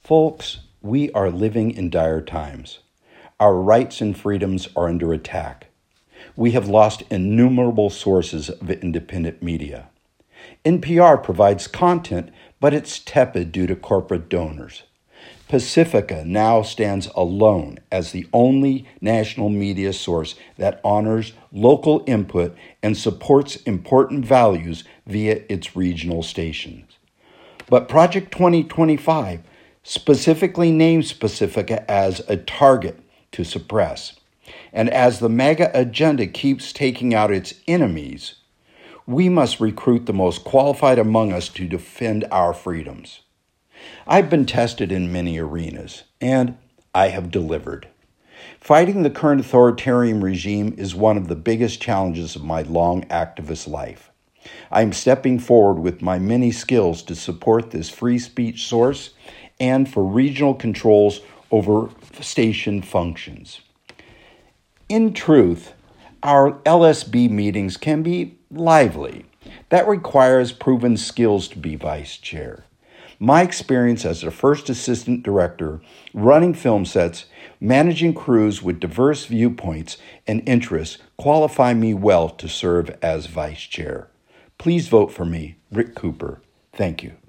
Folks, we are living in dire times. Our rights and freedoms are under attack. We have lost innumerable sources of independent media. NPR provides content, but it's tepid due to corporate donors. Pacifica now stands alone as the only national media source that honors local input and supports important values via its regional stations. But Project 2025 specifically names Pacifica as a target to suppress. And as the MAGA agenda keeps taking out its enemies, we must recruit the most qualified among us to defend our freedoms. I've been tested in many arenas, and I have delivered. Fighting the current authoritarian regime is one of the biggest challenges of my long activist life. I am stepping forward with my many skills to support this free speech source and for regional controls over station functions. In truth, our LSB meetings can be lively. That requires proven skills to be vice chair. My experience as a first assistant director, running film sets, managing crews with diverse viewpoints and interests qualify me well to serve as vice chair. Please vote for me, Rick Cooper. Thank you.